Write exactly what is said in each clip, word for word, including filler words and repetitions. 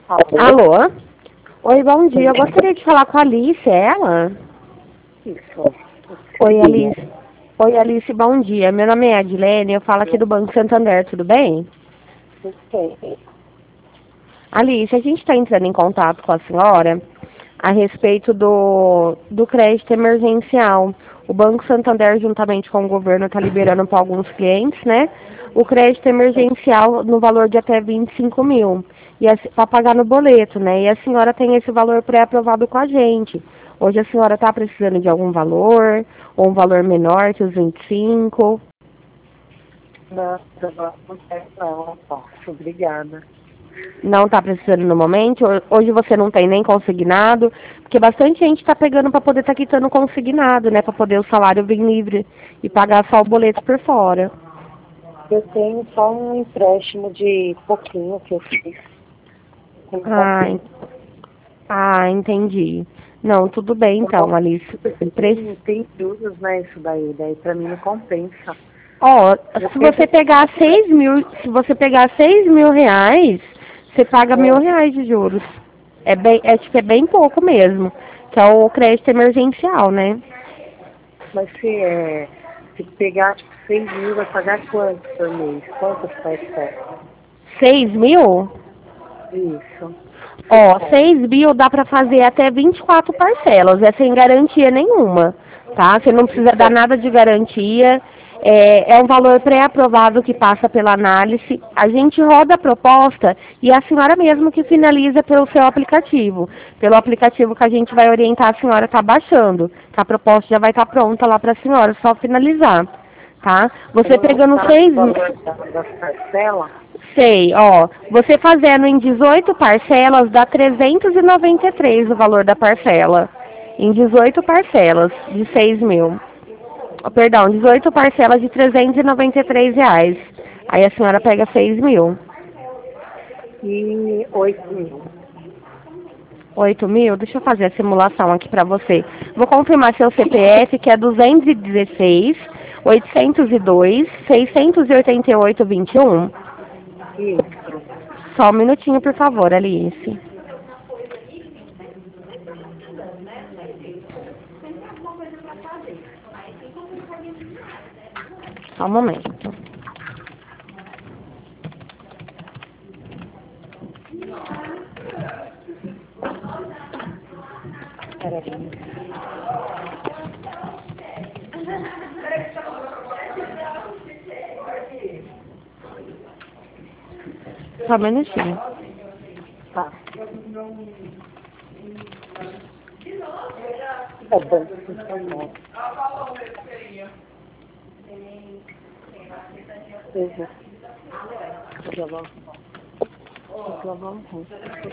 Alô? Alô? Oi, bom dia. Eu gostaria de falar com a Alice, é ela? Isso. Oi, Alice. Oi, Alice, bom dia. Meu nome é Adilene, eu falo aqui do Banco Santander, tudo bem? Ok. Alice, a gente está entrando em contato com a senhora a respeito do, do crédito emergencial. O Banco Santander, juntamente com o governo, está liberando para alguns clientes, né? O crédito emergencial no valor de até vinte e cinco mil. E para pagar no boleto, né? E a senhora tem esse valor pré-aprovado com a gente. Hoje a senhora está precisando de algum valor, ou um valor menor que os vinte e cinco? Não, não, não quero não, não posso. Obrigada. Não está precisando no momento? Hoje você não tem nem consignado? Porque bastante gente está pegando para poder estar tá quitando consignado, né? Para poder o salário vir livre e pagar só o boleto por fora. Eu tenho só um empréstimo de pouquinho que eu fiz. Com Ah, en- ah, entendi. Não, tudo bem então, Alice. Pre- Tem, tem juros, né, isso daí. Daí pra mim não compensa. Ó, Eu se você quero... pegar seis mil, se você pegar seis mil reais, você paga mil reais de juros. É bem, acho que é bem pouco mesmo, que é o crédito emergencial, né? Mas se, é, se pegar tipo, seis mil, vai pagar quanto por mês? Quantas parcelas? Seis mil? Isso. Ó, seis mil dá pra fazer até vinte e quatro parcelas, é sem garantia nenhuma, tá? Você não precisa dar Então, nada de garantia, é, é um valor pré-aprovado que passa pela análise. A gente roda a proposta e é a senhora mesmo que finaliza pelo seu aplicativo. Pelo aplicativo que a gente vai orientar a senhora tá baixando, que a proposta já vai estar pronta lá para a senhora, só finalizar, tá? Você eu não pegando sabe o seis valor da- das parcelas? Sei, ó, você fazendo em dezoito parcelas dá trezentos e noventa e três o valor da parcela. Em dezoito parcelas de seis mil. Oh, perdão, dezoito parcelas de trezentos e noventa e três reais. Aí a senhora pega seis mil. E oito mil. Oito mil? Deixa eu fazer a simulação aqui pra você. Vou confirmar seu C P F, que é duzentos e dezesseis, oitocentos e dois, seiscentos e oitenta e oito, vinte e um. Isso. Só um minutinho, por favor, Alice. Só um momento. Peraí. Só um minutinho. Tá. É bom, informal. Uhum. Vou lavar vou lavar o rosto.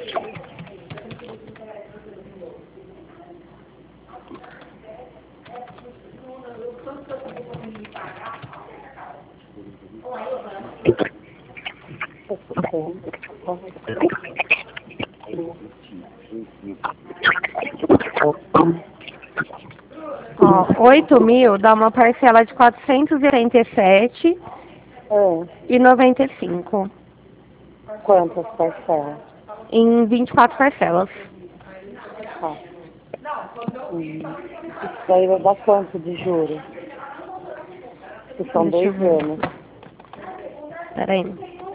Ó, oito mil dá uma parcela de quatrocentos e oitenta e sete É, e noventa e cinco quantas parcelas? em vinte e quatro parcelas. Tá. Hum. Isso daí vai dar quanto de juros? Que são Deixa eu dois ver. anos. Peraí.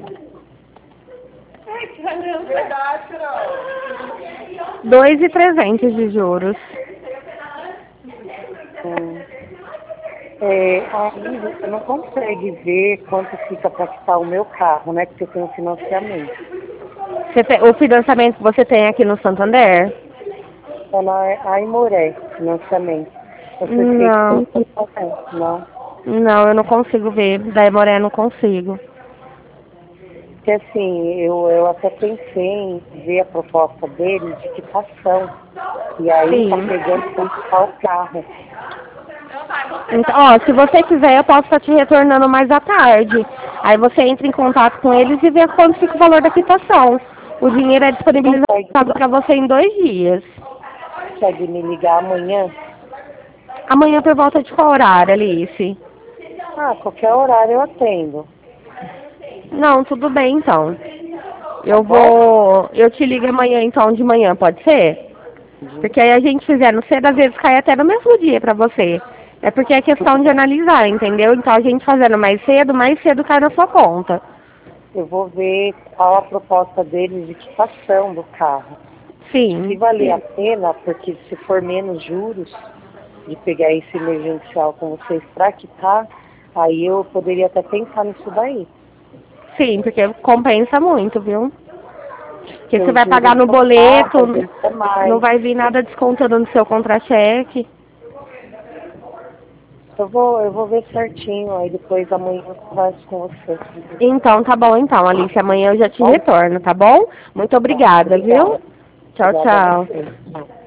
Dois e trezentos de juros. Hum. É, aí você não consegue ver quanto fica para quitar o meu carro, né? Porque eu tenho financiamento. Você tem, o financiamento que você tem aqui no Santander? É na Aimoré, financiamento. Eu fui feito Não, pelo financiamento, não. não, eu não consigo ver. Da Emoré eu não consigo. Porque assim, eu, eu até pensei em ver a proposta dele de quitação. E aí tá Sim. pegando para quitar o carro. Então, ó, se você quiser, eu posso estar te retornando mais à tarde. Aí você entra em contato com eles e vê quanto fica o valor da quitação. O dinheiro é Você consegue, disponibilizado para você em dois dias. consegue me ligar amanhã? Amanhã por volta de qual horário, Alice? Ah, qualquer horário eu atendo. Não, tudo bem então. Eu bom? vou. Eu te ligo amanhã então de manhã, pode ser? Porque aí a gente fizendo cedo, às vezes cai até no mesmo dia pra você. É porque é questão de analisar, entendeu? Então a gente fazendo mais cedo, mais cedo cai na sua conta. Eu vou ver qual a proposta deles de quitação do carro. Se Sim. valer a pena, porque se for menos juros de pegar esse emergencial com vocês para quitar, aí eu poderia até pensar nisso daí. Sim, porque compensa muito, viu? Porque Porque você os vai pagar juros no do carro, às boleto, vezes é não mais. vai vir nada descontando no seu contra-cheque. Eu vou, eu vou ver certinho, aí depois amanhã eu converso com você. Então, tá bom então, Alice. Amanhã eu já te Bom, retorno, tá bom? Muito tá, obrigada, viu? obrigada. Tchau, Obrigada a tchau. você.